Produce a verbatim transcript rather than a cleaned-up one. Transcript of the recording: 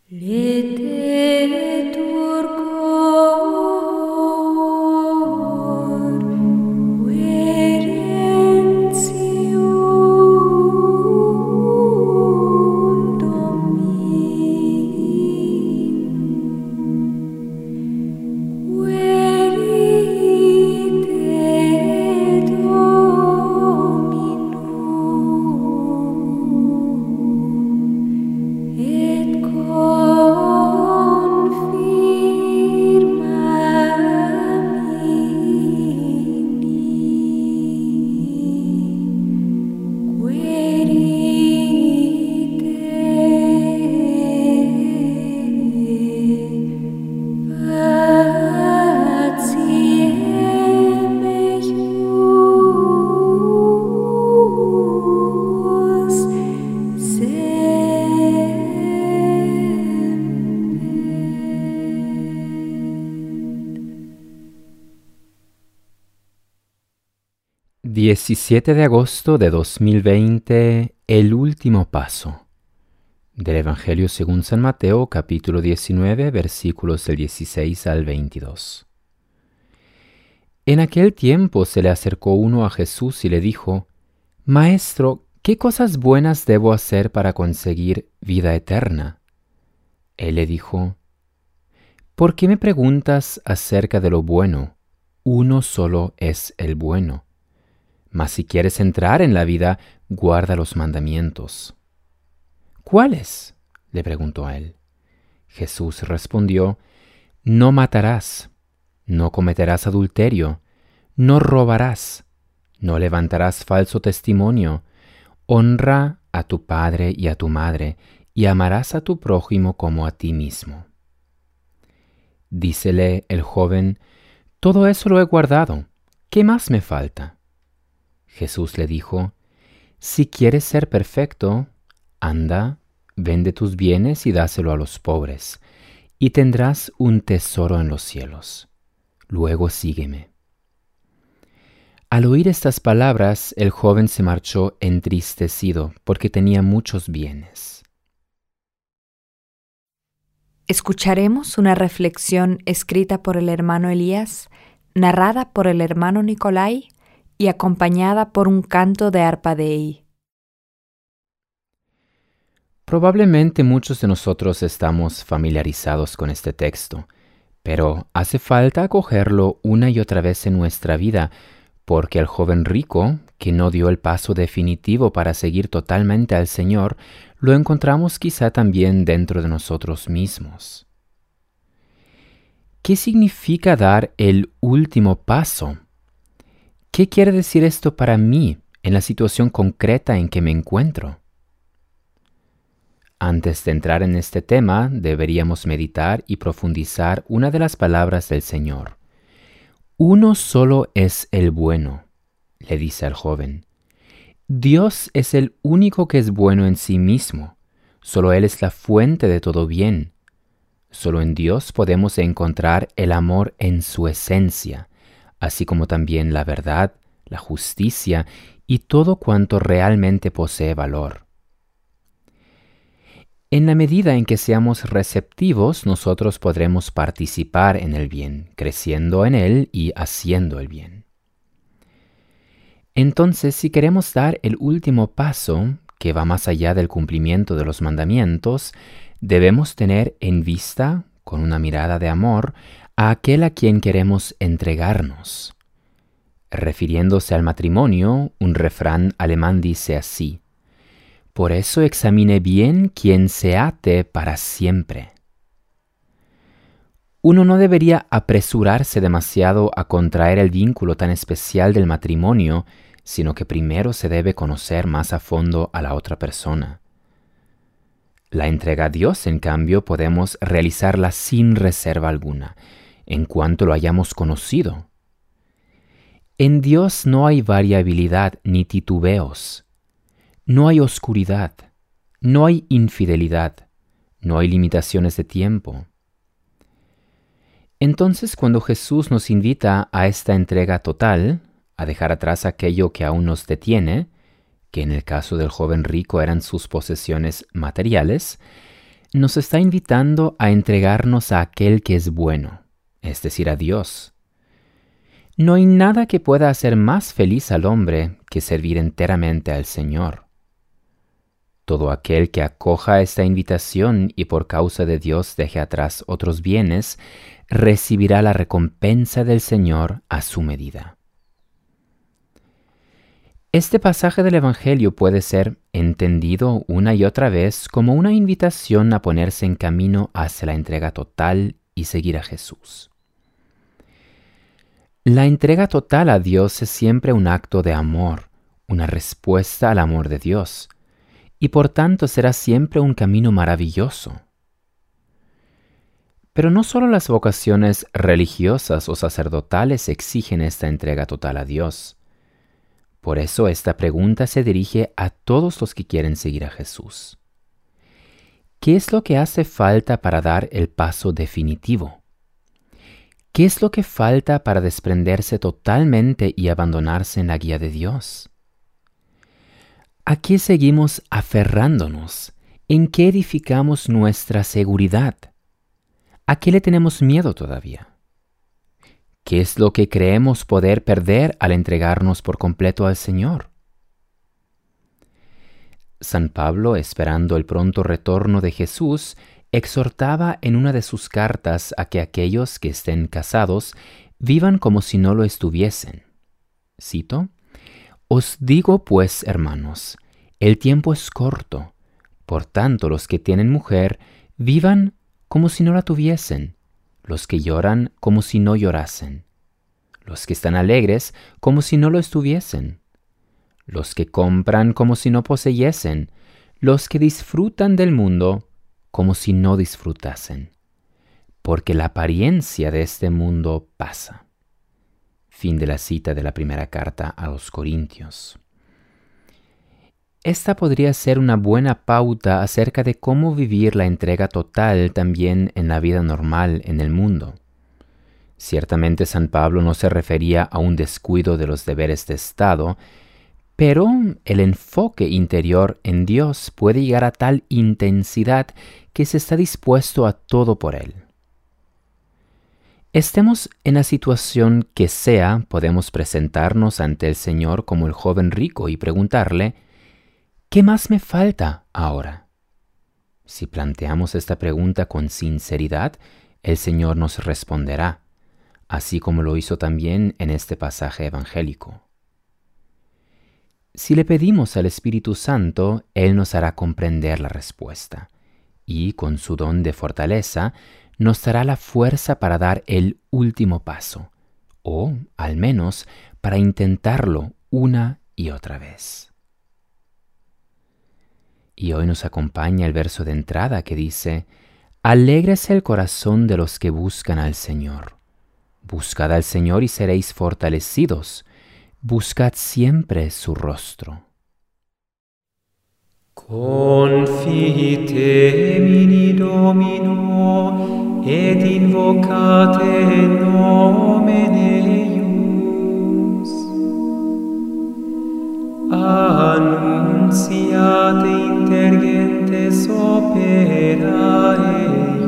Letetur cor, verentium Domini, verite Dominum, et confirma mini, querite faciem eius diecisiete de agosto de dos mil veinte, el último paso. Del Evangelio según San Mateo, capítulo diecinueve, versículos del dieciséis al veintidós. En aquel tiempo se le acercó uno a Jesús y le dijo: Maestro, ¿qué cosas buenas debo hacer para conseguir vida eterna? Él le dijo: ¿Por qué me preguntas acerca de lo bueno? Uno solo es el bueno. Mas si quieres entrar en la vida, guarda los mandamientos. ¿Cuáles?, le preguntó a él. Jesús respondió: No matarás, no cometerás adulterio, no robarás, no levantarás falso testimonio, honra a tu padre y a tu madre, y amarás a tu prójimo como a ti mismo. Dícele el joven: Todo eso lo he guardado, ¿qué más me falta? Jesús le dijo: Si quieres ser perfecto, anda, vende tus bienes y dáselo a los pobres, y tendrás un tesoro en los cielos. Luego sígueme. Al oír estas palabras, el joven se marchó entristecido, porque tenía muchos bienes. Escucharemos una reflexión escrita por el hermano Elías, narrada por el hermano Nicolai y acompañada por un canto de arpa Dei. Probablemente muchos de nosotros estamos familiarizados con este texto, pero hace falta acogerlo una y otra vez en nuestra vida, porque al joven rico, que no dio el paso definitivo para seguir totalmente al Señor, lo encontramos quizá también dentro de nosotros mismos. ¿Qué significa dar el último paso? ¿Qué quiere decir esto para mí en la situación concreta en que me encuentro? Antes de entrar en este tema, deberíamos meditar y profundizar una de las palabras del Señor. Uno solo es el bueno, le dice al joven. Dios es el único que es bueno en sí mismo. Solo Él es la fuente de todo bien. Solo en Dios podemos encontrar el amor en su esencia, así como también la verdad, la justicia y todo cuanto realmente posee valor. En la medida en que seamos receptivos, nosotros podremos participar en el bien, creciendo en él y haciendo el bien. Entonces, si queremos dar el último paso, que va más allá del cumplimiento de los mandamientos, debemos tener en vista, con una mirada de amor, a aquel a quien queremos entregarnos. Refiriéndose al matrimonio, un refrán alemán dice así: Por eso examine bien quién se ate para siempre. Uno no debería apresurarse demasiado a contraer el vínculo tan especial del matrimonio, sino que primero se debe conocer más a fondo a la otra persona. La entrega a Dios, en cambio, podemos realizarla sin reserva alguna, en cuanto lo hayamos conocido. En Dios no hay variabilidad ni titubeos. No hay oscuridad, no hay infidelidad, no hay limitaciones de tiempo. Entonces, cuando Jesús nos invita a esta entrega total, a dejar atrás aquello que aún nos detiene, que en el caso del joven rico eran sus posesiones materiales, nos está invitando a entregarnos a aquel que es bueno, es decir, a Dios. No hay nada que pueda hacer más feliz al hombre que servir enteramente al Señor. Todo aquel que acoja esta invitación y por causa de Dios deje atrás otros bienes, recibirá la recompensa del Señor a su medida. Este pasaje del Evangelio puede ser entendido una y otra vez como una invitación a ponerse en camino hacia la entrega total y seguir a Jesús. La entrega total a Dios es siempre un acto de amor, una respuesta al amor de Dios, y por tanto será siempre un camino maravilloso. Pero no solo las vocaciones religiosas o sacerdotales exigen esta entrega total a Dios. Por eso esta pregunta se dirige a todos los que quieren seguir a Jesús. ¿Qué es lo que hace falta para dar el paso definitivo? ¿Qué es lo que falta para desprenderse totalmente y abandonarse en la guía de Dios? ¿A qué seguimos aferrándonos? ¿En qué edificamos nuestra seguridad? ¿A qué le tenemos miedo todavía? ¿Qué es lo que creemos poder perder al entregarnos por completo al Señor? San Pablo, esperando el pronto retorno de Jesús, exhortaba en una de sus cartas a que aquellos que estén casados vivan como si no lo estuviesen. Cito: «Os digo pues, hermanos, el tiempo es corto, por tanto los que tienen mujer vivan como si no la tuviesen, los que lloran como si no llorasen, los que están alegres como si no lo estuviesen, los que compran como si no poseyesen, los que disfrutan del mundo como si no disfrutasen, porque la apariencia de este mundo pasa». Fin de la cita de la primera carta a los Corintios. Esta podría ser una buena pauta acerca de cómo vivir la entrega total también en la vida normal en el mundo. Ciertamente San Pablo no se refería a un descuido de los deberes de Estado, pero el enfoque interior en Dios puede llegar a tal intensidad que se está dispuesto a todo por Él. Estemos en la situación que sea, podemos presentarnos ante el Señor como el joven rico y preguntarle: ¿qué más me falta ahora? Si planteamos esta pregunta con sinceridad, el Señor nos responderá, así como lo hizo también en este pasaje evangélico. Si le pedimos al Espíritu Santo, Él nos hará comprender la respuesta, y con su don de fortaleza, nos dará la fuerza para dar el último paso, o al menos para intentarlo una y otra vez. Y hoy nos acompaña el verso de entrada que dice: «Alégrese el corazón de los que buscan al Señor. Buscad al Señor y seréis fortalecidos. Buscad siempre su rostro». Confite mini Domino, et invocate nomen eius. Annunciate inter gentes opera eius.